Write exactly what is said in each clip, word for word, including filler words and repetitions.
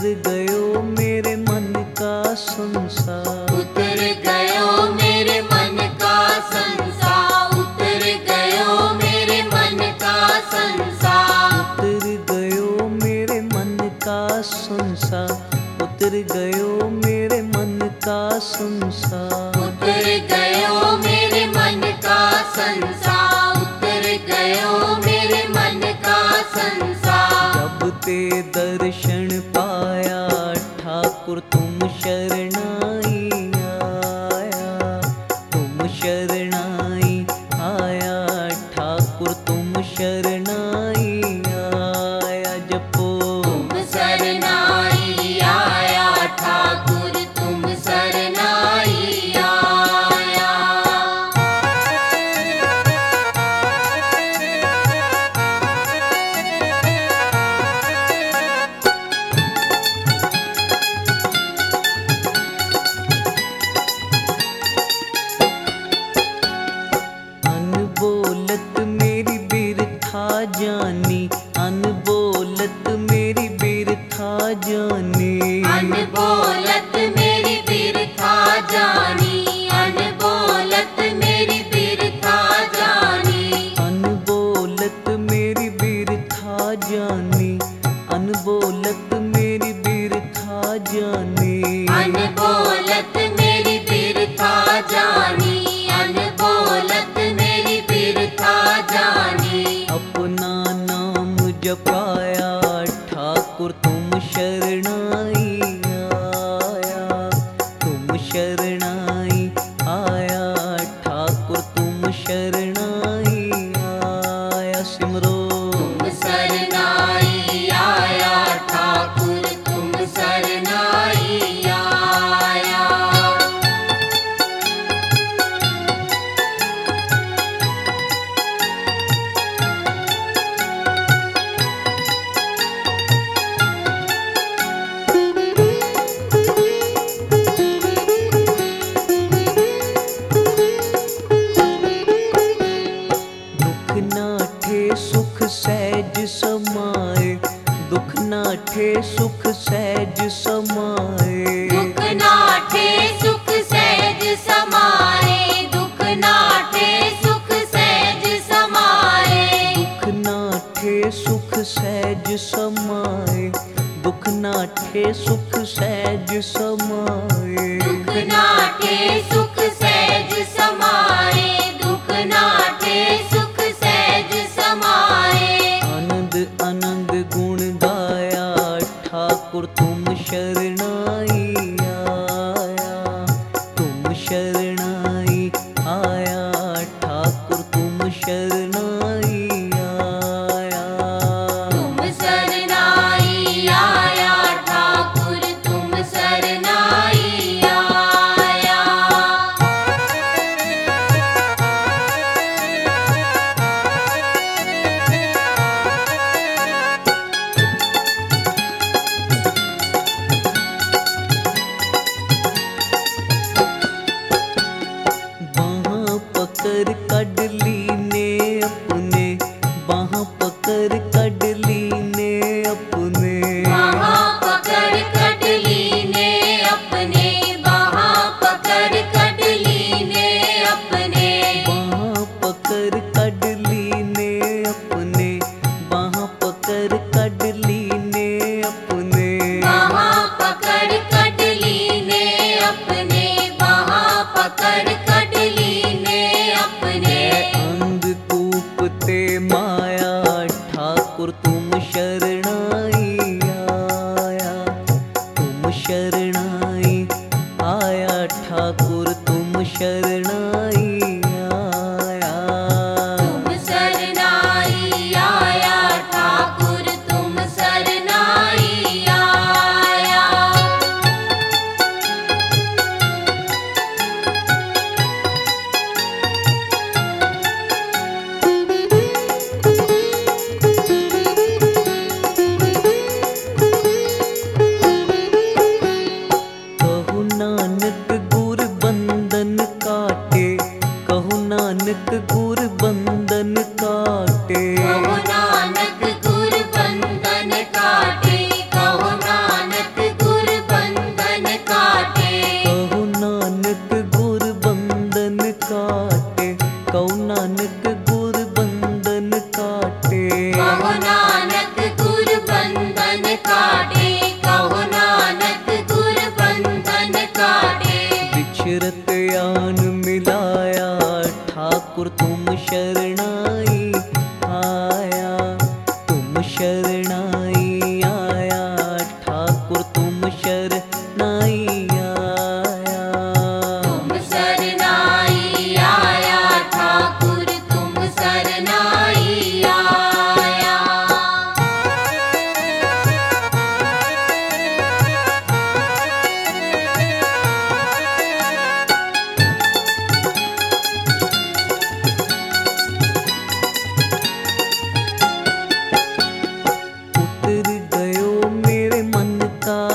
उतर गयो मेरे मन का संसार, उतर गयो मेरे मन का संसार, उतर गयो मेरे मन का संसार, उतर गयो मेरे मन का संसार, उतर गयो मेरे मन का संसार, उतर गयो मेरे मन का संसार, उतर गयो मेरे मन का संसार। जब ते दर्शन पाया ठाकुर तुम शरणाई आया, तुम शरणाई आया ठाकुर तुम शरणाई आया। जपो तुम शरणाई आया ठाकुर तुम शरणाई आया। अनबोलत मेरी बिरथा जानी, अनबोलत मेरी बिरथा जानी, अनबोलत मेरी बिरथा जानी, अनबोलत मेरी बिरथा जानी, अनबोलत मेरी बिरथा जानी, अनबोलत मेरी बिरथा जानी। अनबोलत मेरी बिरथा जानी, अनबोलत मेरी बिरथा जानी। अपना नाम जपाया ठाकुर तुम शरणाई आया, तुम शरणाई आया ठाकुर तुम शरणाई आया। सिमरो तुम शरणाई आया ठाकुर तुम शरणाई आया। दुख नाठे सुख सहज समाए, दुख नाठे सुख सहज समाए, दुख नाठे सुख सहज समाए, दुख नाठे सुख सहज समाए, दुख नाठे सुख सहज समाए, दुख नाठे सुख सहज समाए। दुख नाठे सुख सहज समाए, दुख नाठे सुख सहज समाए। आनंद आनंद गुण गाया ठाकुर तुम शरणाई आया, तुम शरणाई आया ठाकुर तुम शरणाई आया। तुम शरणाई आया ठाकुर तुम शरणाई आया।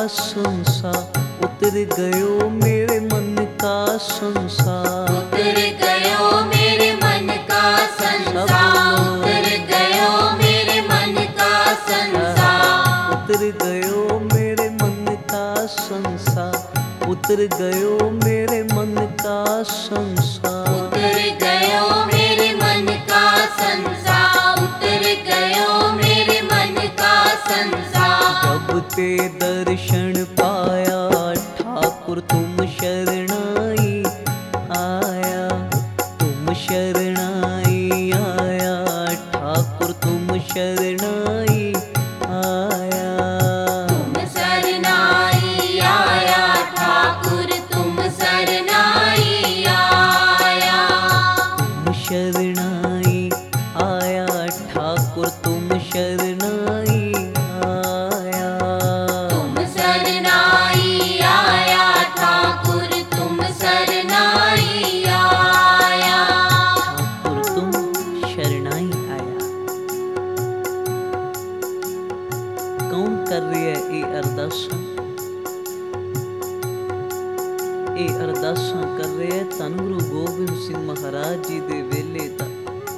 संसा, उतर गयो मेरे मन का संसार। उतर गयो मेरे मन का संसार, उतर गयो मेरे मन का संसार। उतर गयो मेरे मन का संसार, उतर गयो मेरे मन का संसार। उतर गयो मेरे मन का संसार, उतर गयो मेरे मन का संसार। जब ते दर्शन पाया ठाकुर तुम शरणाई आया, तुम शरणाई आया ठाकुर तुम शरणाई आया। तुम शरणाई आया ठाकुर तुम शरणाई आया। तुम शरणाई आया ठाकुर तुम शरणाई आया। तुम शरणाई आया ठाकुर तुम शरणाई आया। ठाकुर तुम शरणाई आया। कौन कर रही है ये अरदासां? ये अरदासां कर रहे है धन गुरु गोबिंद सिंह महाराज जी दे वेले दा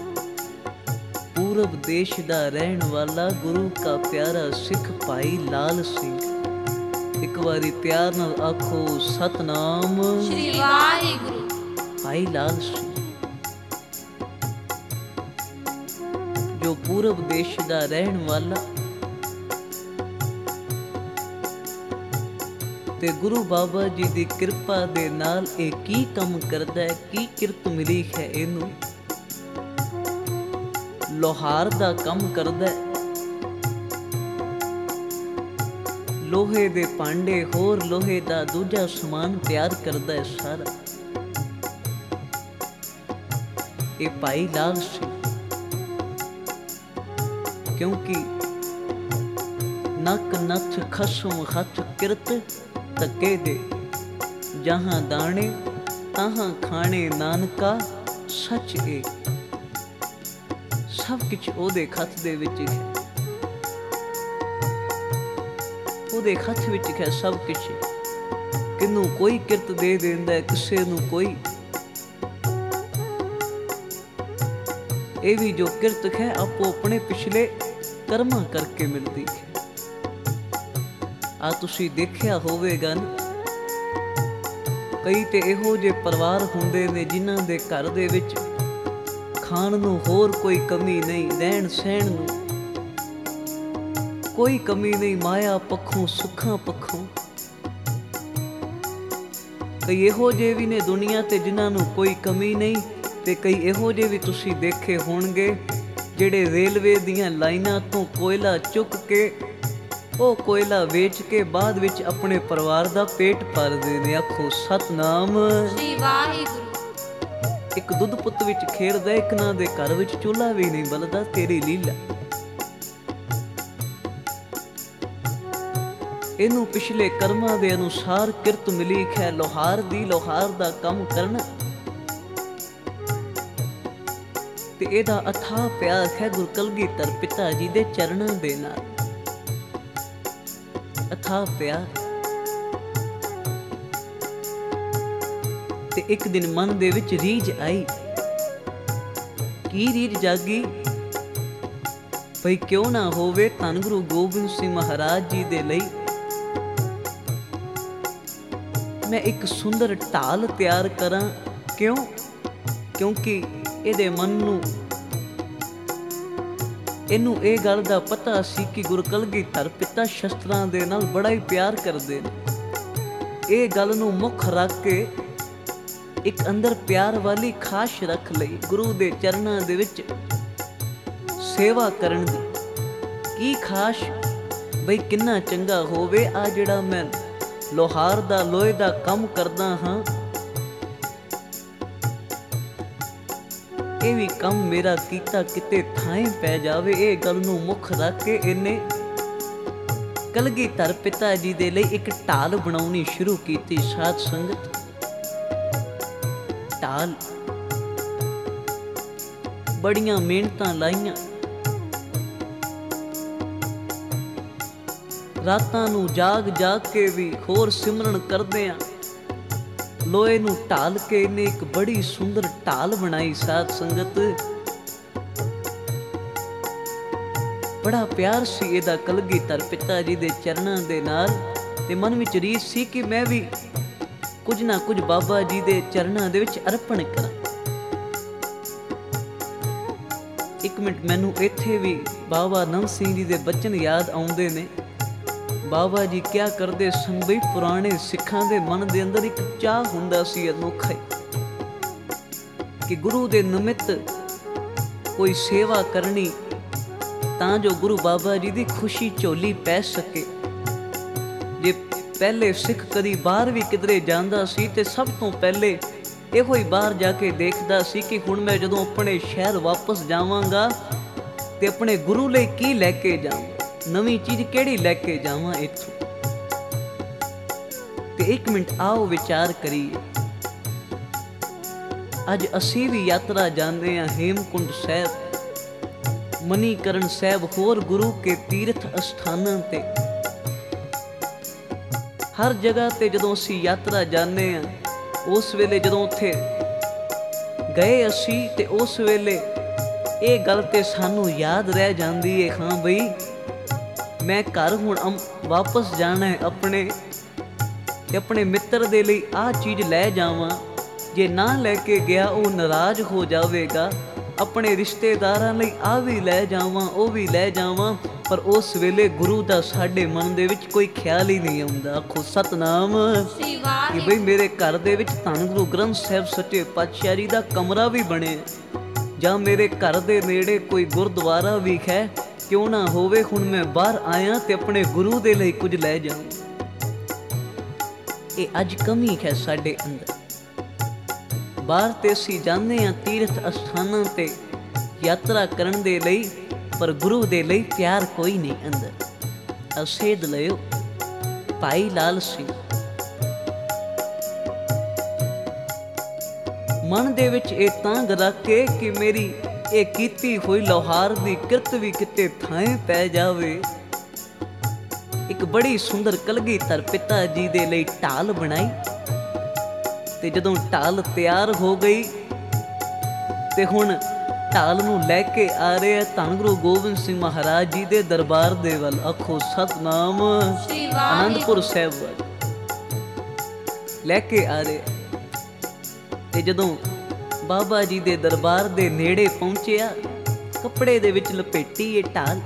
पूरब देश दा रहन वाला गुरु का प्यारा सिख भाई लाल सिंह। एक बारी प्यार नाल आखो सतनाम श्री वाहिगुरु। भाई लाल सिंह जो पूरब देश दा रहन वाला ਤੇ ਗੁਰੂ ਬਾਬਾ ਜੀ ਦੀ ਕਿਰਪਾ ਦੇ ਨਾਲ ਇਹ ਕੀ ਕੰਮ ਕਰਦਾ ਹੈ, ਕੀ ਕਿਰਤ ਮਿਲੀ ਹੈ ਇਹਨੂੰ। ਲੋਹਾਰ ਦਾ ਕੰਮ ਕਰਦਾ ਹੈ, ਲੋਹੇ ਦੇ ਭਾਂਡੇ ਹੋਰ ਲੋਹੇ ਦਾ ਦੂਜਾ ਸਮਾਨ ਤਿਆਰ ਕਰਦਾ ਹੈ ਸਾਰਾ। ਇਹ ਭਾਈ ਲਾਲ ਸਿੰਘ ਕਿਉਂਕਿ ਨੱਕ ਨੱਥ ਖਸਮ ਹੱਥ ਕਿਰਤ ਧੱਕੇ ਦੇ, ਜਹਾਂ ਦਾਣੇ ਤਹਾਂ ਖਾਣੇ ਨਾਨਕਾ ਸੱਚ ਏ। ਸਭ ਕੁਝ ਉਹਦੇ ਖੱਤ ਦੇ ਵਿੱਚ ਹੈ, ਉਹਦੇ ਖੱਤ ਵਿੱਚ ਹੈ ਸਭ ਕੁਝ। ਕਿਨੂੰ ਕੋਈ ਕਿਰਤ ਦੇ ਦਿੰਦਾ, ਕਿਸੇ ਨੂੰ ਕੋਈ। ਇਹ ਵੀ ਜੋ ਕਿਰਤ ਹੈ ਆਪੋ ਆਪਣੇ ਪਿਛਲੇ ਕਰਮਾਂ ਕਰਕੇ ਮਿਲਦੀ ਹੈ। ਆ ਤੁਸੀਂ ਦੇਖਿਆ ਹੋਵੇਗਾ ਨਾ, ਕਈ ਤੇ ਇਹੋ ਜਿਹੇ ਪਰਿਵਾਰ ਹੁੰਦੇ ਨੇ ਜਿਨ੍ਹਾਂ ਦੇ ਘਰ ਦੇ ਵਿੱਚ ਖਾਣ ਨੂੰ ਹੋਰ ਕੋਈ ਕਮੀ ਨਹੀਂ, ਰਹਿਣ ਸਹਿਣ ਨੂੰ ਕੋਈ ਕਮੀ ਨਹੀਂ, ਮਾਇਆ ਪੱਖੋਂ ਸੁੱਖਾਂ ਪੱਖੋਂ। ਕਈ ਇਹੋ ਜਿਹੇ ਵੀ ਨੇ ਦੁਨੀਆ ਤੇ ਜਿਨ੍ਹਾਂ ਨੂੰ ਕੋਈ ਕਮੀ ਨਹੀਂ, ਤੇ ਕਈ ਇਹੋ ਜਿਹੇ ਵੀ ਤੁਸੀਂ ਦੇਖੇ ਹੋਣਗੇ ਜਿਹੜੇ ਰੇਲਵੇ ਦੀਆਂ ਲਾਈਨਾਂ ਤੋਂ ਕੋਇਲਾ ਚੁੱਕ ਕੇ ਉਹ ਕੋਇਲਾ ਵੇਚ ਕੇ ਬਾਅਦ ਵਿੱਚ ਆਪਣੇ ਪਰਿਵਾਰ ਦਾ ਪੇਟ ਭਰਦੇ ਨੇ। ਆਖੋ ਸਤਨਾਮ श्री वाहिगुरु। ਇੱਕ ਦੁੱਧ ਪੁੱਤ ਵਿੱਚ ਖੇਡਦਾ, ਇੱਕ ਨਾ ਦੇ ਘਰ ਵਿੱਚ ਚੁੱਲ੍ਹਾ ਵੀ ਨਹੀਂ ਬਲਦਾ, ਤੇਰੀ ਲੀਲਾ। ਇਹਨੂੰ ਪਿਛਲੇ ਕਰਮਾਂ ਦੇ ਅਨੁਸਾਰ ਕਿਰਤ ਮਿਲੀ ਹੈ ਲੋਹਾਰ ਦੀ, ਲੋਹਾਰ ਦਾ ਕੰਮ ਕਰਨਾ। ਤੇ ਇਹਦਾ ਅਥਾਹ ਪਿਆਰ ਹੈ ਗੁਰੂ ਕਲਗੀਧਰ ਪਿਤਾ ਜੀ ਦੇ ਚਰਨਾਂ ਦੇ ਨਾਲ। ਅਥਾਹ ਪਿਆਰ। ਤੇ ਇੱਕ ਦਿਨ ਮਨ ਦੇ ਵਿੱਚ ਰੀਝ ਆਈ। ਕੀ ਰੀਝ ਜਾਗੀ? ਭਈ ਕਿਉਂ ਨਾ ਹੋਵੇ ਧੰਨ ਗੁਰੂ ਗੋਬਿੰਦ ਸਿੰਘ ਮਹਾਰਾਜ ਜੀ ਦੇ ਲਈ ਮੈਂ ਇੱਕ ਸੁੰਦਰ ਢਾਲ ਤਿਆਰ ਕਰਾਂ। ਕਿਉਂ? ਕਿਉਂਕਿ ਇਹਦੇ ਮਨ ਨੂੰ ਇਹਨੂੰ ਇਹ ਗੱਲ ਦਾ ਪਤਾ ਸੀ ਕਿ ਗੁਰੂ ਕਲਗੀਧਰ ਪਿਤਾ ਸ਼ਸਤਰਾਂ ਦੇ ਨਾਲ ਬੜਾ ਹੀ ਪਿਆਰ ਕਰਦੇ ਨੇ। ਇਹ ਗੱਲ ਨੂੰ ਮੁੱਖ ਰੱਖ ਕੇ ਇੱਕ ਅੰਦਰ ਪਿਆਰ ਵਾਲੀ ਖਾਸ਼ ਰੱਖ ਲਈ ਗੁਰੂ ਦੇ ਚਰਨਾਂ ਦੇ ਵਿੱਚ ਸੇਵਾ ਕਰਨ ਦੀ। ਕੀ ਖਾਸ਼? ਬਈ ਕਿੰਨਾ ਚੰਗਾ ਹੋਵੇ ਆ ਜਿਹੜਾ ਮੈਂ ਲੋਹਾਰ ਦਾ ਲੋਹੇ ਦਾ ਕੰਮ ਕਰਦਾ ਹਾਂ, ਇਹ ਵੀ ਕੰਮ ਮੇਰਾ ਕੀਤਾ ਕਿਤੇ ਥਾਂ ਪੈ ਜਾਵੇ। ਇਹ ਗੱਲ ਨੂੰ ਮੁੱਖ ਰੱਖ ਕੇ ਇਹਨੇ ਕਲਗੀਧਰ ਪਿਤਾ ਜੀ ਦੇ ਲਈ ਇੱਕ ਢਾਲ ਬਣਾਉਣੀ ਸ਼ੁਰੂ ਕੀਤੀ। ਸਾਧ ਸੰਗਤ, ਢਾਲ ਬੜੀਆਂ ਮਿਹਨਤਾਂ ਲਾਈਆਂ, ਰਾਤਾਂ ਨੂੰ ਜਾਗ ਜਾਗ ਕੇ ਵੀ ਹੋਰ ਸਿਮਰਨ ਕਰਦੇ ਆ। ਲੋਹੇ ਨੂੰ ਢਾਲ ਕੇ ਇਹਨੇ ਇੱਕ ਬੜੀ ਸੁੰਦਰ ਢਾਲ ਬਣਾਈ। ਸਾਧ ਸੰਗਤ, ਬੜਾ ਪਿਆਰ ਸੀ ਇਹਦਾ ਕਲਗੀਧਰ ਪਿਤਾ ਜੀ ਦੇ ਚਰਨਾਂ ਦੇ ਨਾਲ, ਤੇ ਮਨ ਵਿੱਚ ਰੀਸ ਸੀ ਕਿ ਮੈਂ ਵੀ ਕੁਝ ਨਾ ਕੁਝ ਬਾਬਾ ਜੀ ਦੇ ਚਰਨਾਂ ਦੇ ਵਿੱਚ ਅਰਪਣ ਕਰਾਂ। ਇੱਕ ਮਿੰਟ ਮੈਨੂੰ ਇੱਥੇ ਵੀ ਬਾਬਾ ਨੰਦ ਸਿੰਘ ਜੀ ਦੇ ਬਚਨ ਯਾਦ ਆਉਂਦੇ ਨੇ। ਬਾਬਾ ਜੀ ਕਿਆ ਕਰਦੇ ਸਨ ਬਈ, ਪੁਰਾਣੇ ਸਿੱਖਾਂ ਦੇ ਮਨ ਦੇ ਅੰਦਰ ਇੱਕ ਚਾਹ ਹੁੰਦਾ ਸੀ ਅਨੋਖਾ ਕਿ ਗੁਰੂ ਦੇ ਨਿਮਿਤ ਕੋਈ ਸੇਵਾ ਕਰਨੀ, ਤਾਂ ਜੋ ਗੁਰੂ ਬਾਬਾ ਜੀ ਦੀ ਖੁਸ਼ੀ ਝੋਲੀ ਪੈ ਸਕੇ। ਜੇ ਪਹਿਲੇ ਸਿੱਖ ਕਦੀ ਬਾਹਰ ਵੀ ਕਿਧਰੇ ਜਾਂਦਾ ਸੀ ਤੇ ਸਭ ਤੋਂ ਪਹਿਲੇ ਇਹੋ ਹੀ ਬਾਹਰ ਜਾ ਕੇ ਦੇਖਦਾ ਸੀ ਕਿ ਹੁਣ ਮੈਂ ਜਦੋਂ ਆਪਣੇ ਸ਼ਹਿਰ ਵਾਪਸ ਜਾਵਾਂਗਾ ਤੇ ਆਪਣੇ ਗੁਰੂ ਲਈ ਕੀ ਲੈ ਕੇ ਜਾਵਾਂ, ਨਵੀਂ ਚੀਜ਼ ਕਿਹੜੀ ਲੈ ਕੇ ਜਾਵਾਂ ਇੱਥੋਂ। ਤੇ ਇੱਕ ਮਿੰਟ ਆਓ ਵਿਚਾਰ ਕਰੀਏ। ਅੱਜ ਅਸੀਂ ਵੀ ਯਾਤਰਾ ਜਾਂਦੇ ਹਾਂ ਹੇਮਕੁੰਡ ਸਾਹਿਬ, ਮਨੀਕਰਨ ਸਾਹਿਬ, ਹੋਰ ਗੁਰੂ ਕੇ ਤੀਰਥ ਅਸਥਾਨਾਂ ਤੇ। ਹਰ ਜਗ੍ਹਾ ਤੇ ਜਦੋਂ ਅਸੀਂ ਯਾਤਰਾ ਜਾਂਦੇ ਹਾਂ, ਉਸ ਵੇਲੇ ਜਦੋਂ ਉੱਥੇ ਗਏ ਅਸੀਂ, ਤੇ ਉਸ ਵੇਲੇ ਇਹ ਗੱਲ ਤੇ ਸਾਨੂੰ ਯਾਦ ਰਹਿ ਜਾਂਦੀ ਹੈ, ਹਾਂ ਬਈ ਮੈਂ ਘਰ ਹੁਣ ਵਾਪਸ ਜਾਣਾ ਹੈ ਆਪਣੇ, ਤੇ ਆਪਣੇ ਮਿੱਤਰ ਦੇ ਲਈ ਆਹ ਚੀਜ਼ ਲੈ ਜਾਵਾਂ। ਜੇ ਨਾ ਲੈ ਕੇ ਗਿਆ ਉਹ ਨਾਰਾਜ਼ ਹੋ ਜਾਵੇਗਾ। ਆਪਣੇ ਰਿਸ਼ਤੇਦਾਰਾਂ ਲਈ ਆ ਵੀ ਲੈ ਜਾਵਾਂ, ਉਹ ਵੀ ਲੈ ਜਾਵਾਂ, ਪਰ ਉਸ ਵੇਲੇ ਗੁਰੂ ਦਾ ਸਾਡੇ ਮਨ ਦੇ ਵਿੱਚ ਕੋਈ ਖਿਆਲ ਹੀ ਨਹੀਂ ਆਉਂਦਾ। ਆਖੋ ਸਤਨਾਮ, ਕਿ ਬਈ ਮੇਰੇ ਘਰ ਦੇ ਵਿੱਚ ਧੰਨ ਗੁਰੂ ਗ੍ਰੰਥ ਸਾਹਿਬ ਸੱਚੇ ਪਾਤਸ਼ਾਹ ਜੀ ਦਾ ਕਮਰਾ ਵੀ ਬਣਿਆ, ਜਾਂ ਮੇਰੇ ਘਰ ਦੇ ਨੇੜੇ ਕੋਈ ਗੁਰਦੁਆਰਾ ਵੀ ਹੈ, ਕਿਉਂ ਨਾ ਹੋਵੇ ਹੁਣ ਮੈਂ ਬਾਹਰ ਆਇਆ ਤੇ ਆਪਣੇ ਗੁਰੂ ਦੇ ਲਈ ਕੁਝ ਲੈ ਜਾਵਾਂ। ਇਹ ਅੱਜ ਕਮੀ ਹੈ ਸਾਡੇ ਅੰਦਰ। ਬਾਹਰ ਤੇ ਅਸੀਂ ਜਾਂਦੇ ਹਾਂ ਤੀਰਥ ਅਸਥਾਨਾਂ ਤੇ ਯਾਤਰਾ ਕਰਨ ਦੇ ਲਈ, ਪਰ ਗੁਰੂ ਦੇ ਲਈ ਪਿਆਰ ਕੋਈ ਨਹੀਂ ਅੰਦਰ। ਅਸੇਧ ਲਿਓ ਭਾਈ ਲਾਲ ਸਿੰਘ। ਮਨ ਦੇ ਵਿੱਚ ਇਹ ਤਾਂਘ ਰੱਖ ਕੇ ਕਿ ਮੇਰੀ ਇਹ ਕੀਤੀ ਹੋਈ ਲੋਹਾਰ ਦੀ ਕਿਰਤ ਵੀ ਕਿਤੇ ਥਾਂ ਪੈ ਜਾਵੇ। ਇੱਕ ਬੜੀ ਸੁੰਦਰ ਕਲਗੀਧਰ ਪਿਤਾ ਜੀ ਦੇ ਲਈ ਢਾਲ ਬਣਾਈ, ਤੇ ਜਦੋਂ ਢਾਲ ਤਿਆਰ ਹੋ ਗਈ ਤੇ ਹੁਣ ਢਾਲ ਨੂੰ ਲੈ ਕੇ ਆ ਰਹੇ ਧੰਨ ਗੁਰੂ ਗੋਬਿੰਦ ਸਿੰਘ ਮਹਾਰਾਜ ਜੀ ਦੇ ਦਰਬਾਰ ਦੇ ਵੱਲ। ਆਖੋ ਸਤਨਾਮ, ਆਨੰਦਪੁਰ ਸਾਹਿਬ ਵੱਲ ਲੈ ਕੇ ਆ ਰਹੇ। ਤੇ ਜਦੋਂ ਬਾਬਾ ਜੀ ਦੇ ਦਰਬਾਰ ਦੇ ਨੇੜੇ ਪਹੁੰਚਿਆ, ਕੱਪੜੇ ਦੇ ਵਿੱਚ ਲਪੇਟੀ ਇਹ ਢਾਲ,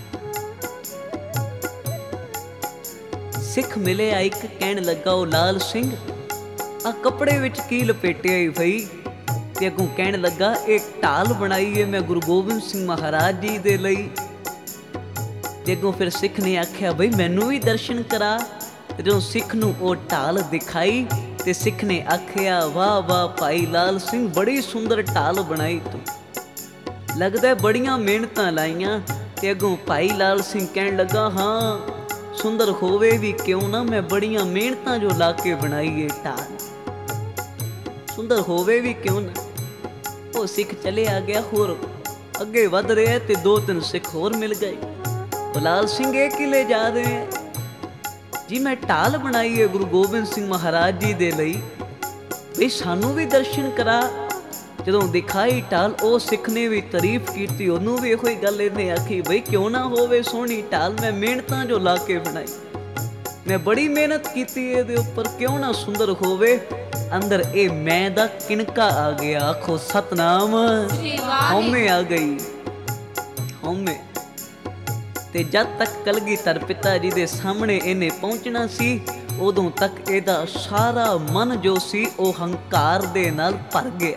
ਸਿੱਖ ਮਿਲਿਆ ਇੱਕ, ਕਹਿਣ ਲੱਗਾ ਉਹ ਲਾਲ ਸਿੰਘ ਆ ਕੱਪੜੇ ਵਿੱਚ ਕੀ ਲਪੇਟਿਆ ਈ ਬਈ? ਤੇ ਅੱਗੋਂ ਕਹਿਣ ਲੱਗਾ ਇਹ ਢਾਲ ਬਣਾਈ ਹੈ ਮੈਂ ਗੁਰੂ ਗੋਬਿੰਦ ਸਿੰਘ ਮਹਾਰਾਜ ਜੀ ਦੇ ਲਈ। ਤੇ ਅੱਗੋਂ ਫਿਰ ਸਿੱਖ ਨੇ ਆਖਿਆ ਬਈ ਮੈਨੂੰ ਵੀ ਦਰਸ਼ਨ ਕਰਾ। ਤੇ ਜਦੋਂ ਸਿੱਖ ਨੂੰ ਉਹ ਢਾਲ ਦਿਖਾਈ ਤੇ ਸਿੱਖ ਨੇ ਆਖਿਆ ਵਾਹ ਵਾਹ ਭਾਈ ਲਾਲ ਸਿੰਘ, ਬੜੀ ਸੁੰਦਰ ਢਾਲ ਬਣਾਈ ਤੂੰ, ਲੱਗਦਾ ਬੜੀਆਂ ਮਿਹਨਤਾਂ ਲਾਈਆਂ। ਤੇ ਅੱਗੋਂ ਭਾਈ ਲਾਲ ਸਿੰਘ ਕਹਿਣ ਲੱਗਾ ਹਾਂ ਸੁੰਦਰ ਹੋਵੇ ਵੀ ਕਿਉਂ ਨਾ, ਮੈਂ ਬੜੀਆਂ ਮਿਹਨਤਾਂ ਜੋ ਲਾ ਕੇ ਬਣਾਈ ਏ ਢਾਲ, ਸੁੰਦਰ ਹੋਵੇ ਵੀ ਕਿਉਂ ਨਾ। ਉਹ ਸਿੱਖ ਚਲੇ ਆ ਗਿਆ, ਹੋਰ ਅੱਗੇ ਵੱਧ ਰਿਹਾ ਤੇ ਦੋ ਤਿੰਨ ਸਿੱਖ ਹੋਰ ਮਿਲ ਗਏ। ਉਹ ਲਾਲ ਸਿੰਘ ਇਹ ਕਿ ਲੈ ਜਾ ਰਹੇ ਹੈ ਜੀ? ਮੈਂ ਢਾਲ ਬਣਾਈ ਹੈ ਗੁਰੂ ਗੋਬਿੰਦ ਸਿੰਘ ਮਹਾਰਾਜ ਜੀ ਦੇ ਲਈ, ਵੀ ਸਾਨੂੰ ਵੀ ਦਰਸ਼ਨ ਕਰਾ। ਜਦੋਂ ਦਿਖਾਈ ਢਾਲ, ਉਹ ਸਿੱਖ ਨੇ ਵੀ ਤਾਰੀਫ ਕੀਤੀ, ਉਹਨੂੰ ਵੀ ਇਹੋ ਹੀ ਗੱਲ ਇਹਨੇ ਆਖੀ ਬਈ ਕਿਉਂ ਨਾ ਹੋਵੇ ਸੋਹਣੀ ਢਾਲ, ਮੈਂ ਮਿਹਨਤਾਂ ਜੋ ਲਾ ਕੇ ਬਣਾਈ, ਮੈਂ ਬੜੀ ਮਿਹਨਤ ਕੀਤੀ ਇਹਦੇ ਉੱਪਰ, ਕਿਉਂ ਨਾ ਸੁੰਦਰ ਹੋਵੇ। ਅੰਦਰ ਇਹ ਮੈਂ ਦਾ ਕਿਣਕਾ ਆ ਗਿਆ। ਆਖੋ ਸਤਨਾਮ, ਹਉਮੈ ਆ ਗਈ, ਹਉਮੈ। ਤੇ ਜਦ ਤੱਕ ਕਲਗੀਧਰ ਪਿਤਾ ਜੀ ਦੇ ਸਾਹਮਣੇ ਇਹਨੇ ਪਹੁੰਚਣਾ ਸੀ, ਉਦੋਂ ਤੱਕ ਇਹਦਾ ਸਾਰਾ ਮਨ ਜੋ ਸੀ ਉਹ ਹੰਕਾਰ ਦੇ ਨਾਲ ਭਰ ਗਿਆ।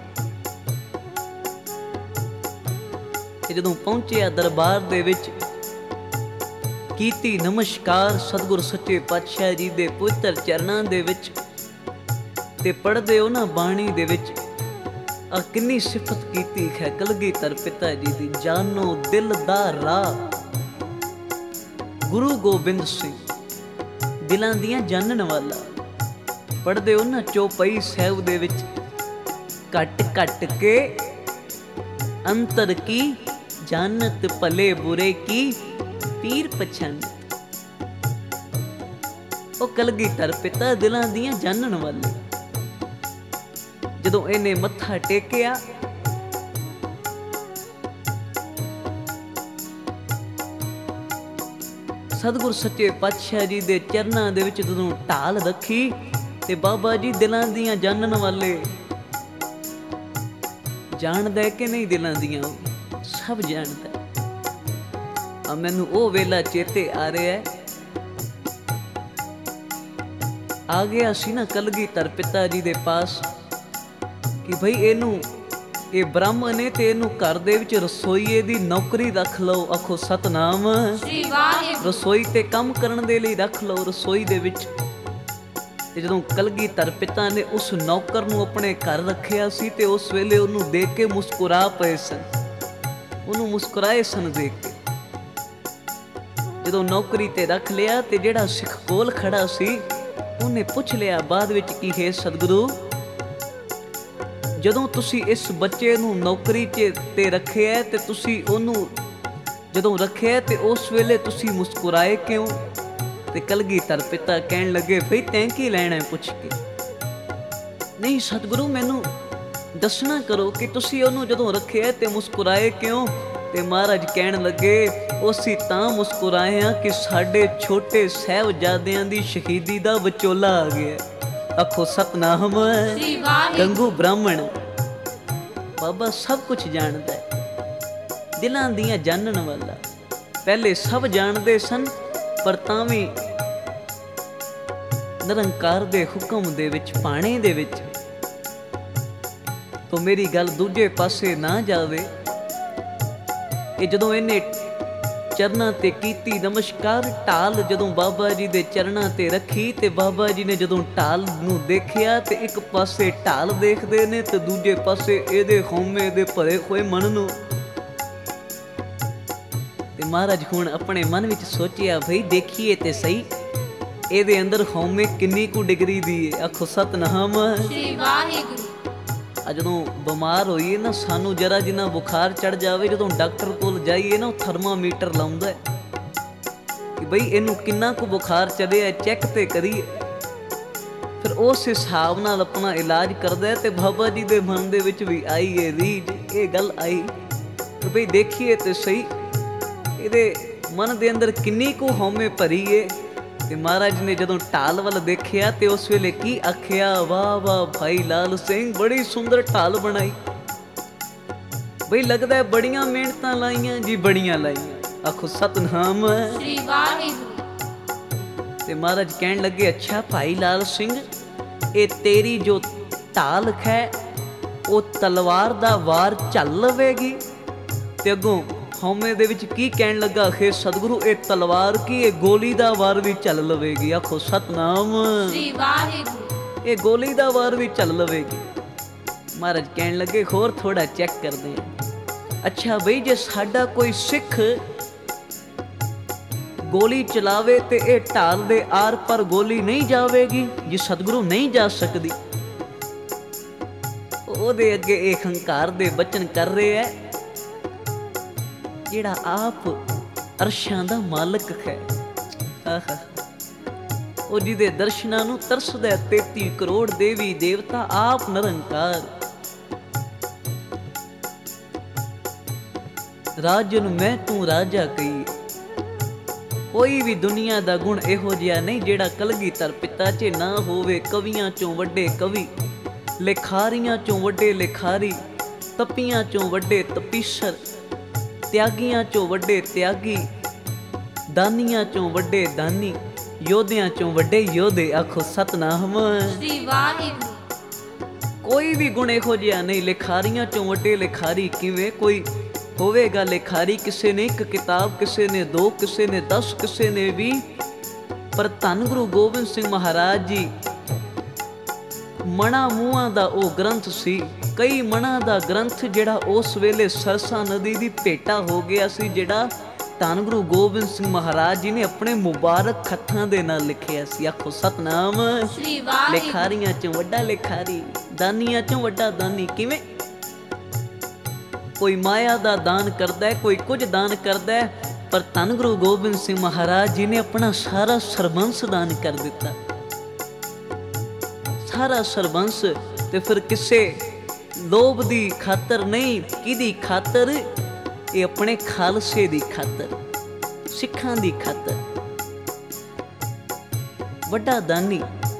ਤੇ ਜਦੋਂ ਪਹੁੰਚਿਆ ਦਰਬਾਰ ਦੇ ਵਿੱਚ, ਕੀਤੀ ਨਮਸਕਾਰ ਸਤਿਗੁਰ ਸੱਚੇ ਪਾਤਸ਼ਾਹ ਜੀ ਦੇ ਪਵਿੱਤਰ ਚਰਨਾਂ ਦੇ ਵਿੱਚ, ਤੇ ਪੜ੍ਹਦੇ ਹੋ ਨਾ ਬਾਣੀ ਦੇ ਵਿੱਚ ਆ ਕਿੰਨੀ ਸਿਫਤ ਕੀਤੀ ਹੈ ਕਲਗੀਧਰ ਪਿਤਾ ਜੀ ਦੀ। ਜਾਨੋ ਦਿਲ ਦਾ ਰਾਹ ਗੁਰੂ ਗੋਬਿੰਦ ਸਿੰਘ, ਦਿਲਾਂ ਦੀਆਂ ਜਾਣਨ ਵਾਲਾ। ਪੜ੍ਹਦੇ ਹੋ ਨਾ ਚੌਪਈ ਸਾਹਿਬ ਦੇ ਵਿੱਚ, ਘਟ ਘਟ ਕੇ ਅੰਤਰ ਕੀ ਜਾਨਤ, ਭਲੇ ਬੁਰੇ ਕੀ ਪੀਰ ਪਛਾਨਤ। ਉਹ ਕਲਗੀਧਰ ਪਿਤਾ ਦਿਲਾਂ ਦੀਆਂ ਜਾਣਨ ਵਾਲੇ। ਜਦੋਂ ਇਹਨੇ ਮੱਥਾ ਟੇਕਿਆ ਸਤਿਗੁਰ ਸੱਚੇ ਪਾਤਸ਼ਾਹ ਜੀ ਦੇ ਚਰਨਾਂ ਦੇ ਵਿੱਚ ਜਦੋਂ ਢਾਲ ਰੱਖੀ ਤੇ ਬਾਬਾ ਜੀ ਦਿਲਾਂ ਦੀਆਂ ਜਾਣਨ ਵਾਲੇ, ਜਾਣਦਾ ਕਿ ਨਹੀਂ ਦਿਲਾਂ ਦੀਆਂ, ਸਭ ਜਾਣਦਾ। ਆ ਮੈਨੂੰ ਉਹ ਵੇਲਾ ਚੇਤੇ ਆ ਰਿਹਾ, ਆ ਗਿਆ ਸੀ ਨਾ ਕਲਗੀਧਰ ਪਿਤਾ ਜੀ ਦੇ ਪਾਸ ਕਿ ਭਈ ਇਹਨੂੰ, ਇਹ ਬ੍ਰਾਹਮਣ ਨੇ ਤੇ ਇਹਨੂੰ ਘਰ ਦੇ ਵਿੱਚ ਰਸੋਈਏ ਦੀ ਨੌਕਰੀ ਰੱਖ ਲਓ। ਆਖੋ ਸਤਨਾਮ ਸ੍ਰੀ ਵਾਹਿਗੁਰੂ। ਰਸੋਈ ਤੇ ਕੰਮ ਕਰਨ ਦੇ ਲਈ ਰੱਖ ਲਓ ਰਸੋਈ ਦੇ ਵਿੱਚ। ਤੇ ਜਦੋਂ ਕਲਗੀਧਰ ਪਿਤਾ ਨੇ ਉਸ ਨੌਕਰ ਨੂੰ ਆਪਣੇ ਘਰ ਰੱਖਿਆ ਸੀ ਤੇ ਉਸ ਵੇਲੇ ਉਹਨੂੰ ਦੇਖ ਕੇ ਮੁਸਕਰਾ ਪਏ ਸਨ, ਉਹਨੂੰ ਮੁਸਕਰਾਏ ਸਨ ਦੇਖ ਕੇ। ਜਦੋਂ ਨੌਕਰੀ ਤੇ ਰੱਖ ਲਿਆ ਤੇ ਜਿਹੜਾ ਸਿੱਖ ਕੋਲ ਖੜਾ ਸੀ ਉਹਨੇ ਪੁੱਛ ਲਿਆ ਬਾਅਦ ਵਿੱਚ ਕਿ ਹੈ ਸਤਿਗੁਰੂ, ਜਦੋਂ ਤੁਸੀਂ ਇਸ ਬੱਚੇ ਨੂੰ ਨੌਕਰੀ 'ਚ ਤੇ ਰੱਖਿਆ ਤੇ ਤੁਸੀਂ ਉਹਨੂੰ ਜਦੋਂ ਰੱਖਿਆ ਤੇ ਉਸ ਵੇਲੇ ਤੁਸੀਂ ਮੁਸਕਰਾਏ ਕਿਉਂ? ਤੇ ਕਲਗੀਧਰ ਪਿਤਾ ਕਹਿਣ ਲੱਗੇ ਭਈ ਤੈਂ ਕੀ ਲੈਣਾ ਪੁੱਛ ਕੇ? ਨਹੀਂ ਸਤਿਗੁਰੂ ਮੈਨੂੰ ਦੱਸਣਾ ਕਰੋ ਕਿ ਤੁਸੀਂ ਉਹਨੂੰ ਜਦੋਂ ਰੱਖਿਆ ਤੇ ਮੁਸਕਰਾਏ ਕਿਉਂ? ਤੇ ਮਹਾਰਾਜ ਕਹਿਣ ਲੱਗੇ ਅਸੀਂ ਤਾਂ ਮੁਸਕਰਾਏ ਹਾਂ ਕਿ ਸਾਡੇ ਛੋਟੇ ਸਾਹਿਬਜ਼ਾਦਿਆਂ ਦੀ ਸ਼ਹੀਦੀ ਦਾ ਵਿਚੋਲਾ ਆ ਗਿਆ। ਆਖੋ ਸਤਨਾਮ ਸ੍ਰੀ ਵਾਹਿਗੁਰੂ। ਗੰਗੂ ਬ੍ਰਾਹਮਣ ਬਾਬਾ ਸਭ ਕੁਝ ਜਾਣਦਾ ਹੈ, ਦਿਲਾਂ ਦੀਆਂ ਜਾਣਨ ਵਾਲਾ। ਪਹਿਲੇ ਸਭ ਜਾਣਦੇ ਸਨ ਪਰ ਤਾਂ ਵੀ ਨਿਰੰਕਾਰ ਦੇ ਹੁਕਮ ਦੇ ਵਿੱਚ, ਪਾਣੇ ਦੇ ਵਿੱਚ ਤੋਂ ਮੇਰੀ ਗੱਲ ਦੂਜੇ ਪਾਸੇ ਨਾ ਜਾਵੇ। ਇਹ ਜਦੋਂ ਇਹਨੇ ਚਰਨਾਂ ਤੇ ਕੀਤੀ ਨਮਸਕਾਰ, ਢਾਲ ਜਦੋਂ ਬਾਬਾ ਜੀ ਦੇ ਚਰਨਾਂ ਤੇ ਰੱਖੀ ਤੇ ਬਾਬਾ ਜੀ ਨੇ ਜਦੋਂ ਢਾਲ ਨੂੰ ਦੇਖਿਆ ਤੇ ਇੱਕ ਪਾਸੇ ਢਾਲ ਦੇਖਦੇ ਨੇ ਤੇ ਦੂਜੇ ਪਾਸੇ ਇਹਦੇ ਹਉਮੈ ਦੇ ਭਰੇ ਹੋਏ ਮਨ ਨੂੰ। ਤੇ ਮਹਾਰਾਜ ਹੁਣ ਆਪਣੇ ਮਨ ਵਿੱਚ ਸੋਚਿਆ ਭਈ ਦੇਖੀਏ ਤੇ ਸਹੀ ਇਹਦੇ ਅੰਦਰ ਹਉਮੈ ਕਿੰਨੀ ਕੁ ਡਿਗਰੀ ਦੀ ਹੈ। ਆਖੋ ਸਤਨਾਮ ਸ੍ਰੀ ਵਾਹਿਗੁਰੂ। ਆ ਜਦੋਂ ਬਿਮਾਰ ਹੋਈਏ ਨਾ, ਸਾਨੂੰ ਜਰਾ ਜਿੰਨਾ ਬੁਖਾਰ ਚੜ ਜਾਵੇ, ਜਦੋਂ ਡਾਕਟਰ ਕੋਲ ਜਾਈਏ ਨਾ ਉਹ ਥਰਮਾਮੀਟਰ ਲਾਉਂਦਾ ਕਿ ਬਈ ਇਹਨੂੰ ਕਿੰਨਾ ਕੁ ਬੁਖਾਰ ਚੜਿਆ ਚੈੱਕ ਤੇ ਕਰੀਏ, ਫਿਰ ਉਸ ਹਿਸਾਬ ਨਾਲ ਆਪਣਾ ਇਲਾਜ ਕਰਦਾ। ਤੇ ਬਾਬਾ ਜੀ ਦੇ ਮਨ ਦੇ ਵਿੱਚ ਵੀ ਆਈ ਇਹ ਰੀਝ, ਇਹ ਗੱਲ ਆਈ ਕਿ ਬਈ ਦੇਖੀਏ ਤੇ ਸਹੀ ਇਹਦੇ ਮਨ ਦੇ ਅੰਦਰ ਕਿੰਨੀ ਕੁ ਹਉਮੈ ਭਰੀ ਏ। ਤੇ ਮਹਾਰਾਜ ਨੇ ਜਦੋਂ ਢਾਲ ਵੱਲ ਦੇਖਿਆ ਤੇ ਉਸ ਵੇਲੇ ਕੀ ਆਖਿਆ, ਵਾਹ ਵਾਹ ਭਾਈ ਲਾਲ ਸਿੰਘ, ਬੜੀ ਸੁੰਦਰ ਢਾਲ ਬਣਾਈ। ਬਈ ਲੱਗਦਾ ਹੈ ਬੜੀਆਂ ਮਿਹਨਤਾਂ ਲਾਈਆਂ ਜੀ, ਬੜੀਆਂ ਲਾਈਆਂ। ਆਖੋ ਸਤਨਾਮ ਸ੍ਰੀ ਵਾਹਿਗੁਰੂ। ਤੇ ਮਹਾਰਾਜ ਕਹਿਣ ਲੱਗੇ ਅੱਛਾ ਭਾਈ ਲਾਲ ਸਿੰਘ, ਇਹ ਤੇਰੀ ਜੋ ਢਾਲ ਹੈ ਉਹ ਤਲਵਾਰ ਦਾ ਵਾਰ ਝੱਲ ਲਵੇਗੀ? ਤੇ ਅੱਗੋਂ ਹਉਮੈ ਦੇ ਵਿੱਚ ਕੀ ਕਹਿਣ ਲੱਗਾ, ਖੇ ਸਤਿਗੁਰੂ ਇਹ ਤਲਵਾਰ ਕੀ ਇਹ ਗੋਲੀ ਦਾ ਵਾਰ ਵੀ ਚੱਲ ਲਵੇਗੀ। ਆਖੋ ਸਤਨਾਮ ਸ੍ਰੀ ਵਾਹਿਗੁਰੂ। ਇਹ ਗੋਲੀ ਦਾ ਵਾਰ ਵੀ ਚੱਲ ਲਵੇਗੀ। ਮਹਾਰਾਜ ਕਹਿਣ ਲੱਗੇ ਹੋਰ ਥੋੜਾ ਚੈੱਕ ਕਰਦੇ ਹਾਂ। ਅੱਛਾ ਬਈ ਜੇ ਸਾਡਾ ਕੋਈ ਸਿੱਖ ਗੋਲੀ ਚਲਾਵੇ ਤੇ ਇਹ ਢਾਲ ਦੇ ਆਰ ਪਰ ਗੋਲੀ ਨਹੀਂ ਜਾਵੇਗੀ? ਜੀ ਸਤਿਗੁਰੂ ਨਹੀਂ ਜਾ ਸਕਦੀ। ਉਹਦੇ ਅੱਗੇ ਇਹ ਹੰਕਾਰ ਦੇ ਬਚਨ ਕਰ ਰਿਹਾ ਹੈ ਜਿਹੜਾ ਆਪ ਅਰਸ਼ਾਂ ਦਾ ਮਾਲਕ ਹੈ। ਆਹਾ, ਉਹ ਜਿਹਦੇ ਦਰਸ਼ਨਾਂ ਨੂੰ ਤਰਸਦਾ ਤੇਤੀ ਕਰੋੜ ਦੇਵੀ ਦੇਵਤਾ, ਆਪ ਨਿਰੰਕਾਰ। ਰਾਜਨ ਮੈਂ ਤੂੰ ਰਾਜਾ ਕਹੀ, ਕੋਈ ਵੀ ਦੁਨੀਆ ਦਾ ਗੁਣ ਇਹੋ ਜਿਹਾ ਨਹੀਂ ਜਿਹੜਾ ਕਲਗੀਧਰ ਪਿਤਾ 'ਚ ਨਾ ਹੋਵੇ। ਕਵੀਆਂ ਚੋਂ ਵੱਡੇ ਕਵੀ, ਲਿਖਾਰੀਆਂ ਚੋਂ ਵੱਡੇ ਲਿਖਾਰੀ, ਤਪੀਆਂ ਚੋਂ ਵੱਡੇ ਤਪੀਸ਼ਰ, ਤਿਆਗੀਆਂ ਚੋਂ ਵੱਡੇ ਤਿਆਗੀ, ਦਾਨੀਆਂ ਚੋਂ ਵੱਡੇ ਦਾਨੀ, ਯੋਧਿਆਂ ਚੋਂ ਵੱਡੇ ਯੋਧੇ। ਆਖੋ ਸਤਨਾਮ ਸ੍ਰੀ ਵਾਹਿਗੁਰੂ। ਕੋਈ ਵੀ ਗੁਣ ਇਹੋ ਜਿਹਾ ਨਹੀਂ। ਲਿਖਾਰੀਆਂ ਚੋਂ ਵੱਡੇ ਲਿਖਾਰੀ ਕਿਵੇਂ ਕੋਈ ਹੋਵੇਗਾ? ਲਿਖਾਰੀ ਕਿਸੇ ਨੇ ਇੱਕ ਕਿਤਾਬ, ਕਿਸੇ ਨੇ ਦੋ, ਕਿਸੇ ਨੇ ਦਸ, ਕਿਸੇ ਨੇ ਵੀਹ, ਪਰ ਧੰਨ ਗੁਰੂ ਗੋਬਿੰਦ ਸਿੰਘ ਮਹਾਰਾਜ ਜੀ ਮਣਾ ਮੂੰਹਾਂ ਦਾ ਉਹ ਗ੍ਰੰਥ ਸੀ। ਕਈ ਮਣਾ ਦਾ ਗ੍ਰੰਥ ਜਿਹੜਾ ਉਸ ਵੇਲੇ ਸਰਸਾ ਨਦੀ ਦੀ ਭੇਟਾ ਹੋ ਗਿਆ ਸੀ, ਜਿਹੜਾ ਧੰਨ ਗੁਰੂ ਗੋਬਿੰਦ ਸਿੰਘ ਮਹਾਰਾਜ ਜੀ ਨੇ ਆਪਣੇ ਮੁਬਾਰਕ ਹੱਥਾਂ ਦੇ ਨਾਲ ਲਿਖਿਆ ਸੀ। ਆਖੋ ਸਤਨਾਮ ਸ੍ਰੀ ਵਾਹਿਗੁਰੂ। ਲਿਖਾਰੀਆਂ ਚੋਂ ਵੱਡਾ ਲਿਖਾਰੀ, ਦਾਨੀਆਂ ਚੋਂ ਵੱਡਾ ਦਾਨੀ। ਕਿਵੇਂ? ਕੋਈ ਮਾਇਆ ਦਾ ਦਾਨ ਕਰਦਾ ਹੈ, ਕੋਈ ਕੁਝ ਦਾਨ ਕਰਦਾ ਹੈ, ਪਰ ਧੰਨ ਗੁਰੂ ਗੋਬਿੰਦ ਸਿੰਘ ਮਹਾਰਾਜ ਜੀ ਨੇ ਆਪਣਾ ਸਾਰਾ ਸਰਬੰਸ ਦਾਨ ਕਰ ਦਿੱਤਾ, ਸਾਰਾ ਸਰਬੰਸ। ਤੇ ਫਿਰ ਕਿਸੇ ਲੋਭ ਦੀ ਖਾਤਰ ਨਹੀਂ, ਕਿਹਦੀ ਖਾਤਰ? ਇਹ ਆਪਣੇ ਖਾਲਸੇ ਦੀ ਖਾਤਰ, ਸਿੱਖਾਂ ਦੀ ਖਾਤਰ। ਵੱਡਾ ਦਾਨੀ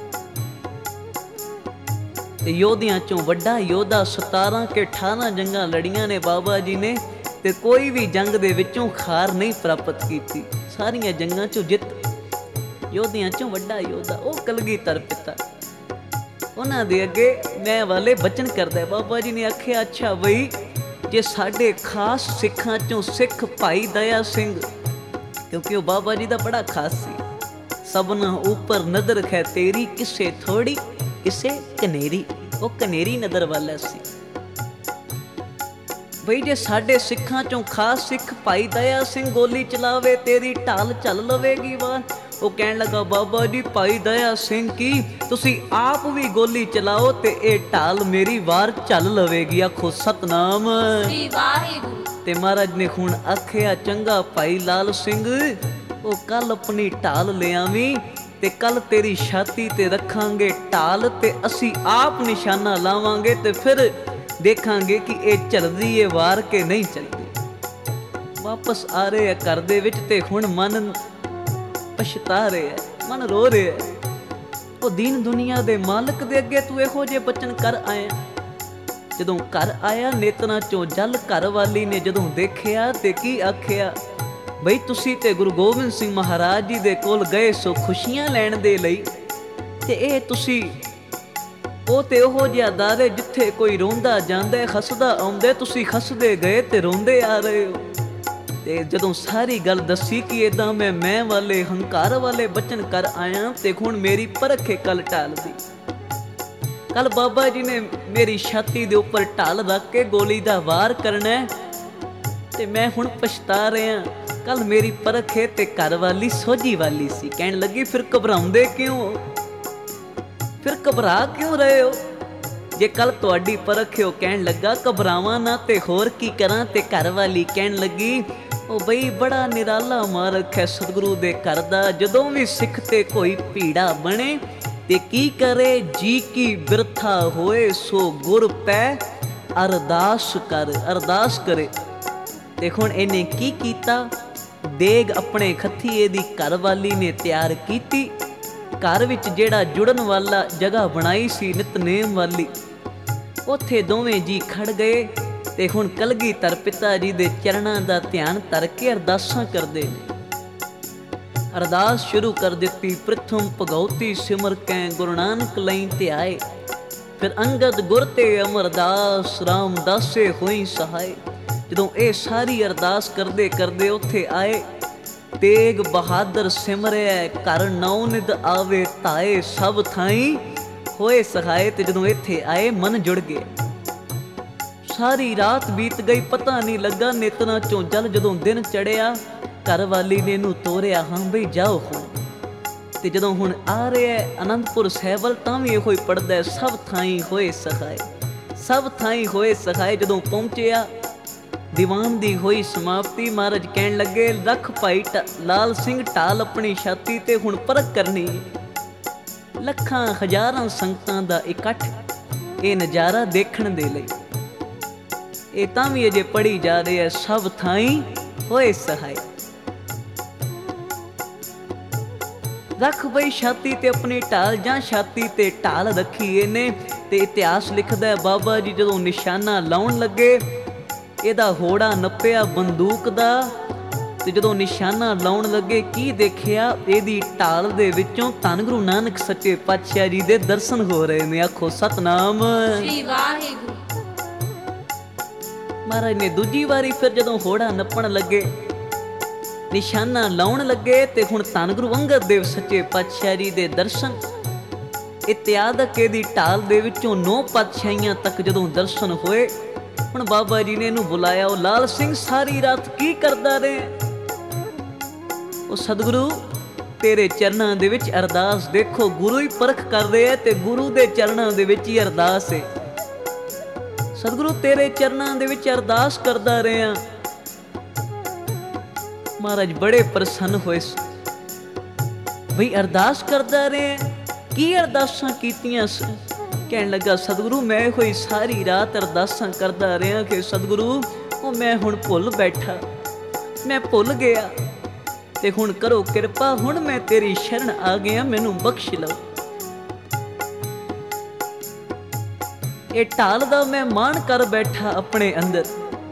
ਤੇ ਯੋਧਿਆਂ ਚੋਂ ਵੱਡਾ ਯੋਧਾ। ਸਤਾਰਾਂ ਕੇ ਅਠਾਰਾਂ ਜੰਗਾਂ ਲੜੀਆਂ ਨੇ ਬਾਬਾ ਜੀ ਨੇ, ਤੇ ਕੋਈ ਵੀ ਜੰਗ ਦੇ ਵਿੱਚੋਂ ਖਾਰ ਨਹੀਂ ਪ੍ਰਾਪਤ ਕੀਤੀ, ਸਾਰੀਆਂ ਜੰਗਾਂ ਚੋਂ ਜਿੱਤ। ਯੋਧਿਆਂ ਚੋਂ ਵੱਡਾ ਯੋਧਾ ਉਹ ਕਲਗੀਧਰ ਪਿਤਾ। ਉਹਨਾਂ ਦੇ ਅੱਗੇ ਮੈਂ ਵਾਲੇ ਬਚਨ ਕਰਦਾ। ਬਾਬਾ ਜੀ ਨੇ ਆਖਿਆ, ਅੱਛਾ ਬਈ ਜੇ ਸਾਡੇ ਖਾਸ ਸਿੱਖਾਂ ਚੋਂ ਸਿੱਖ ਭਾਈ ਦਇਆ ਸਿੰਘ, ਕਿਉਂਕਿ ਉਹ ਬਾਬਾ ਜੀ ਦਾ ਬੜਾ ਖਾਸ ਸੀ, ਸਭਨਾ ਉੱਪਰ ਨਜ਼ਰ ਹੈ ਤੇਰੀ, ਕਿਸੇ ਥੋੜੀ ਕਿਸੇ ਕਨੇਰੀ। ਉਹ ਕਨੇਰੀ ਨਜ਼ਰ ਵਾਲਾ ਸੀ ਬਈ। ਜੇ ਸਾਡੇ ਸਿੱਖਾਂ ਚੋਂ ਖਾਸ ਸਿੱਖ ਭਾਈ ਦਇਆ ਸਿੰਘ ਗੋਲੀ ਚਲਾਵੇ, ਤੇਰੀ ਢਾਲ ਚੱਲ ਲਵੇਗੀ ਵਾਰ। ਉਹ ਕਹਿਣ ਲੱਗਾ, ਬਾਬਾ ਜੀ ਭਾਈ ਦਇਆ ਸਿੰਘ ਕੀ ਤੁਸੀਂ ਆਪ ਵੀ ਗੋਲੀ ਚਲਾਓ ਤੇ ਇਹ ਢਾਲ ਮੇਰੀ ਵਾਰ ਚੱਲ ਲਵੇਗੀ। ਆਖੋ ਸਤਨਾਮ ਸ੍ਰੀ ਵਾਹਿਗੁਰੂ। ਤੇ ਮਹਾਰਾਜ ਨੇ ਹੁਣ ਆਖਿਆ, ਚੰਗਾ ਭਾਈ ਲਾਲ ਸਿੰਘ, ਉਹ ਕੱਲ ਆਪਣੀ ਢਾਲ ਲਿਆਵੀਂ ਤੇ ਕੱਲ ਤੇਰੀ ਛਾਤੀ ਤੇ ਰੱਖਾਂਗੇ ਢਾਲ, ਤੇ ਅਸੀਂ ਆਪ ਨਿਸ਼ਾਨਾ ਲਾਵਾਂਗੇ ਤੇ ਫਿਰ ਦੇਖਾਂਗੇ ਕਿ ਇਹ ਚੱਲਦੀ ਏ ਵਾਰ ਕੇ ਨਹੀਂ ਚੱਲਦੀ। ਵਾਪਸ ਆ ਰਹੇ ਆ ਘਰ ਦੇ ਵਿੱਚ ਤੇ ਹੁਣ ਮਨ ਪਛਤਾ ਰਿਹਾ, ਮਨ ਰੋ ਰਿਹਾ। ਉਹ ਦੀਨ ਦੁਨੀਆ ਦੇ ਮਾਲਕ ਦੇ ਅੱਗੇ ਤੂੰ ਇਹੋ ਜਿਹੇ ਬਚਨ ਕਰ ਆਇਆ। ਜਦੋਂ ਘਰ ਆਇਆ ਨੇਤਰਾਂ ਚੋਂ ਜਲ, ਘਰ ਵਾਲੀ ਨੇ ਜਦੋਂ ਦੇਖਿਆ ਤੇ ਕੀ ਆਖਿਆ, ਬਈ ਤੁਸੀਂ ਤੇ ਗੁਰੂ ਗੋਬਿੰਦ ਸਿੰਘ ਮਹਾਰਾਜ ਜੀ ਦੇ ਕੋਲ ਗਏ ਸੋ ਖੁਸ਼ੀਆਂ ਲੈਣ ਦੇ ਲਈ, ਤੇ ਇਹ ਤੁਸੀਂ ਉਹ ਤੇ ਉਹੋ ਜਿਹਾ ਦਾਰੇ ਜਿੱਥੇ ਕੋਈ ਰੋਂਦਾ ਜਾਂਦਾ ਹੱਸਦਾ ਆਉਂਦਾ, ਤੁਸੀਂ ਹੱਸਦੇ ਗਏ ਤੇ ਰੋਂਦੇ ਆ ਰਹੇ ਹੋ। ਤੇ ਜਦੋਂ ਸਾਰੀ ਗੱਲ ਦੱਸੀ ਕਿ ਇਦਾਂ ਮੈਂ ਮੈਂ ਵਾਲੇ ਹੰਕਾਰ ਵਾਲੇ ਬਚਨ ਕਰ ਆਇਆ, ਤੇ ਹੁਣ ਮੇਰੀ ਪਰਖ ਏ ਕੱਲ ਢਾਲ ਦੀ। ਕੱਲ ਬਾਬਾ ਜੀ ਨੇ ਮੇਰੀ ਛਾਤੀ ਦੇ ਉੱਪਰ ਢਾਲ ਰੱਖ ਕੇ ਗੋਲੀ ਦਾ ਵਾਰ ਕਰਨਾ, ਤੇ ਮੈਂ ਹੁਣ ਪਛਤਾ ਰਿਹਾ। ਕੱਲ ਮੇਰੀ ਪਰਖ ਏ ਤੇ ਘਰ ਵਾਲੀ ਸੋਝੀ ਵਾਲੀ ਸੀ। ਕਹਿਣ ਲੱਗੀ, ਫਿਰ ਘਬਰਾਉਂਦੇ ਕਿਉਂ, ਫਿਰ ਘਬਰਾ ਕਿਉਂ ਰਹੇ ਹੋ ਜੇ ਕੱਲ ਤੁਹਾਡੀ ਪਰਖ ਏ? ਉਹ ਕਹਿਣ ਲੱਗਾ, ਘਬਰਾਵਾਂ ਨਾ ਤੇ ਹੋਰ ਕੀ ਕਰਾਂ। ਤੇ ਘਰ ਵਾਲੀ ਕਹਿਣ ਲੱਗੀ, ਉਹ ਬਈ ਬੜਾ ਨਿਰਾਲਾ ਮਾਰਗ ਹੈ ਸਤਿਗੁਰੂ ਦੇ ਘਰ ਦਾ। ਜਦੋਂ ਵੀ ਸਿੱਖ ਤੇ ਕੋਈ ਭੀੜਾ ਬਣੇ ਤੇ ਕੀ ਕਰੇ, ਜੀ ਕੀ ਬਿਰਥਾ ਹੋਏ ਸੋ ਗੁਰ ਪੈ ਅਰਦਾਸ ਕਰ, ਅਰਦਾਸ ਕਰੇ। ਤੇ ਹੁਣ ਇਹਨੇ ਕੀ ਕੀਤਾ, ਦੇਗ ਆਪਣੇ ਖੱਥੀ ਇਹਦੀ ਘਰ ਵਾਲੀ ਨੇ ਤਿਆਰ ਕੀਤੀ। ਘਰ ਵਿੱਚ ਜਿਹੜਾ ਜੁੜਨ ਵਾਲਾ ਜਗ੍ਹਾ ਬਣਾਈ ਸੀ ਨਿਤਨੇਮ ਵਾਲੀ, ਉੱਥੇ ਦੋਵੇਂ ਜੀ ਖੜ ਗਏ ਤੇ ਹੁਣ ਕਲਗੀਧਰ ਪਿਤਾ ਜੀ ਦੇ ਚਰਨਾਂ ਦਾ ਧਿਆਨ ਧਰ ਕੇ ਅਰਦਾਸਾਂ ਕਰਦੇ ਨੇ। ਅਰਦਾਸ ਸ਼ੁਰੂ ਕਰ ਦਿੱਤੀ। ਪ੍ਰਥਮ ਭਗਉਤੀ ਸਿਮਰ ਕੈ ਗੁਰੂ ਨਾਨਕ ਲਈ ਧਿਆਏ, ਫਿਰ ਅੰਗਦ ਗੁਰ ਤੇ ਅਮਰਦਾਸ ਰਾਮਦਾਸੇ ਹੋਈ ਸਹਾਏ। ਜਦੋਂ ਇਹ ਸਾਰੀ ਅਰਦਾਸ ਕਰਦੇ ਕਰਦੇ ਉੱਥੇ ਆਏ, ਤੇਗ ਬਹਾਦਰ ਸਿਮਰਿਆ ਘਰ ਨੌ ਨਿਦ ਆਵੇ ਤਾਏ, ਸਭ ਥਾਈ ਹੋਏ ਸਹਾਏ। ਤੇ ਜਦੋਂ ਇੱਥੇ ਆਏ ਮਨ ਜੁੜ ਗਏ। ਸਾਰੀ ਰਾਤ ਬੀਤ ਗਈ, ਪਤਾ ਨਹੀਂ ਲੱਗਾ ਨੇਤਰਾਂ ਚੋਂ ਜਲ। ਜਦੋਂ ਦਿਨ ਚੜਿਆ ਘਰ ਵਾਲੀ ਨੇ ਇਹਨੂੰ ਤੋਰਿਆ, ਹਾਂ ਬਈ ਜਾਓ ਹੁਣ। ਤੇ ਜਦੋਂ ਹੁਣ ਆ ਰਿਹਾ ਅਨੰਦਪੁਰ ਸਾਹਿਬ ਵੱਲ, ਤਾਂ ਵੀ ਇਹੋ ਹੀ ਪੜਦਾ, ਸਭ ਥਾਈ ਹੋਏ ਸਹਾਏ, ਸਭ ਥਾਈ ਹੋਏ ਸਹਾਏ। ਜਦੋਂ ਪਹੁੰਚਿਆ ਦੀਵਾਨ ਦੀ ਹੋਈ ਸਮਾਪਤੀ। ਮਹਾਰਾਜ ਕਹਿਣ ਲੱਗੇ, ਰੱਖ ਭਾਈ ਲਾਲ ਸਿੰਘ ਢਾਲ ਆਪਣੀ ਛਾਤੀ ਤੇ, ਹੁਣ ਪਰਖ ਕਰਨੀ। ਲੱਖਾਂ ਹਜ਼ਾਰਾਂ ਸੰਗਤਾਂ ਦਾ ਇਕੱਠ ਇਹ ਨਜ਼ਾਰਾ ਦੇਖਣ ਦੇ ਲਈ। ਇਹ ਤਾਂ ਵੀ ਅਜੇ ਪੜ੍ਹੀ ਜਾ ਰਹੇ ਆ, ਸਭ ਥਾਈ ਹੋਏ ਸਹਾਏ। ਰੱਖ ਬਈ ਛਾਤੀ ਤੇ ਆਪਣੀ ਢਾਲ, ਜਾਂ ਛਾਤੀ ਤੇ ਢਾਲ ਰੱਖੀ ਇਹਨੇ। ਤੇ ਇਤਿਹਾਸ ਲਿਖਦਾ, ਬਾਬਾ ਜੀ ਜਦੋਂ ਨਿਸ਼ਾਨਾ ਲਾਉਣ ਲੱਗੇ, ਇਹਦਾ ਹੋੜਾ ਨੱਪਿਆ ਬੰਦੂਕ ਦਾ। ਤੇ ਜਦੋਂ ਨਿਸ਼ਾਨਾ ਲਾਉਣ ਲੱਗੇ, ਕੀ ਦੇਖਿਆ, ਇਹਦੀ ਢਾਲ ਦੇ ਵਿੱਚੋਂ ਧੰਨ ਗੁਰੂ ਨਾਨਕ ਸੱਚੇ ਪਾਤਸ਼ਾਹ ਜੀ ਦੇ ਦਰਸ਼ਨ ਹੋ ਰਹੇ ਨੇ। ਆਖੋ ਸਤਨਾਮ ਸ੍ਰੀ ਵਾਹਿਗੁਰੂ। ਮਹਾਰਾਜ ਨੇ ਦੂਜੀ ਵਾਰੀ ਫਿਰ ਜਦੋਂ ਹੋੜਾ ਨੱਪਣ ਲੱਗੇ, ਨਿਸ਼ਾਨਾ ਲਾਉਣ ਲੱਗੇ, ਤੇ ਹੁਣ ਧੰਨ ਗੁਰੂ ਅੰਗਦ ਦੇਵ ਸੱਚੇ ਪਾਤਸ਼ਾਹ ਜੀ ਦੇ ਦਰਸ਼ਨ। ਇਤਿਆਦਕ ਇਹਦੀ ਢਾਲ ਦੇ ਵਿੱਚੋਂ ਨੌ ਪਾਤਸ਼ਾਹੀਆਂ ਤੱਕ ਜਦੋਂ ਦਰਸ਼ਨ ਹੋਏ, ਹੁਣ ਬਾਬਾ ਜੀ ਨੇ ਇਹਨੂੰ ਬੁਲਾਇਆ। ਉਹ ਲਾਲ ਸਿੰਘ ਸਾਰੀ ਰਾਤ ਕੀ ਕਰਦਾ ਰਹੇ? ਉਹ ਸਤਿਗੁਰੂ ਤੇਰੇ ਚਰਨਾਂ ਦੇ ਵਿੱਚ ਅਰਦਾਸ, ਦੇਖੋ ਗੁਰੂ ਹੀ ਪਰਖ ਕਰ ਰਿਹਾ ਤੇ ਗੁਰੂ ਦੇ ਚਰਨਾਂ ਦੇ ਵਿੱਚ ਹੀ ਅਰਦਾਸ ਹੈ। ਸਤਿਗੁਰੂ ਤੇਰੇ ਚਰਨਾਂ ਦੇ ਵਿੱਚ ਅਰਦਾਸ ਕਰਦਾ ਰਿਹਾ। महाराज बड़े प्रसन्न होए बई अरदास करदा रहे की अरदासां कीतियां स कहन लगा सतगुरु मैं होई सारी रात अरदासां करदा रहा कि सतगुरु ओ मैं हुण भुल बैठा मैं भुल गया ते हुण करो किरपा हुण मैं तेरी शरण आ गया मैनू बख्श लो। ये ढाल दा मैं मान कर बैठा अपने अंदर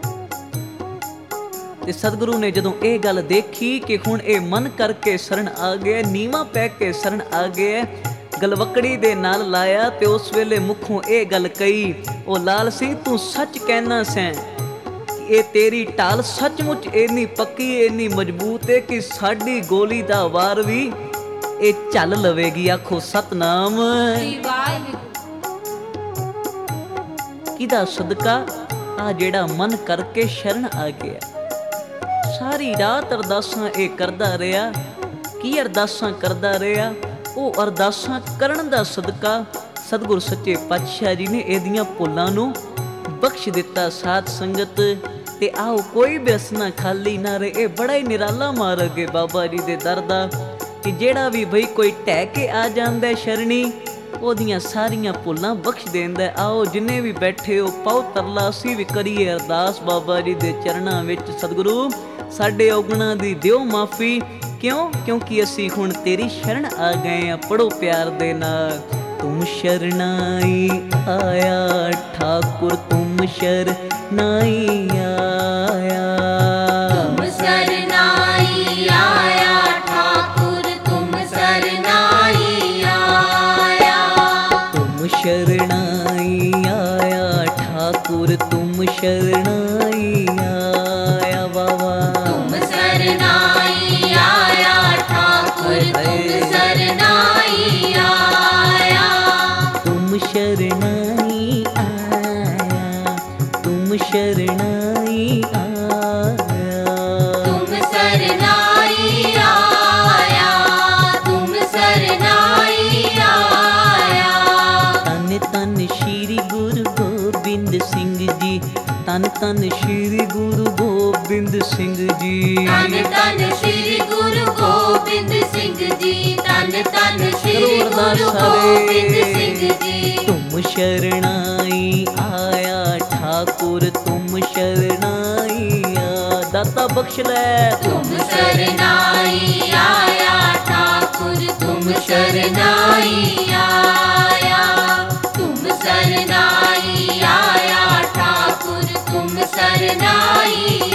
ते सतगुरु ने जदों ये गल देखी कि हुण ये मन करके शरण आ गया नीवा पै के शरण आ गया गलवकड़ी दे नाल लाया ते उस वेले मुखों ये गल कही ओ लाल सिंह तू सच कहना सैं ये तेरी ढाल सचमुच इन्नी पक्की इन्नी मजबूत है कि साडी गोली दा वार भी ये झल लवेगी। आखो सतनाम किदा सदका आ जेड़ा मन करके शरण आ गया। सारी रात अरदासां ये करदा रहा की अरदासां करदा रहा वो अरदासां करन दा सदका सतगुर सच्चे पातशाह जी ने इहदियां भुल्लां नूं बख्श दिता। साध संगत ते आओ कोई भी असना खाली ना रहे बड़ा ही निराला मार्ग है बाबा जी दे दर दा कि जेड़ा भी बई कोई ढह के आ जांदा शरणी ओदियां सारियां भुल्लां बख्श देंदा। आओ जिन्ने भी बैठे हो पाओ तरला असीं भी करिए अरदास बाबा जी दे चरणां विच सतगुरु साडे औगुणां दी दिओ माफ़ी क्यों क्योंकि असीं हुण तेरी शरण आ गए हैं। पढ़ो प्यार दे नाल तुम शरणाई आया ठाकुर तुम शरणाई आया तुम शरणाई आया ठाकुर तुम शरणाई आया तुम शरणाई आया ठाकुर तुम शरणाई आया बाबा तुम शरणाई आया ठाकुर तुम शरणाई आया तुम शरणाई आया तुम शरणाई आया तुम शरणाई आया तुम शरणाई आया तन तन श्री गुरु गोबिंद सिंह जी तन तन श्री गुरु गोबिंद सिंह जी तन तन श्री गुरु गोबिंद सिंह जी तन तन श्री गुरु गोबिंद सिंह जी तुम शरणाई आया ठाकुर तुम शरणाई आया दाता बख्श ले तुम शरणाई आया ठाकुर तुम शरणाई आया तुम शरणाई आया ठाकुर तुम शरणाई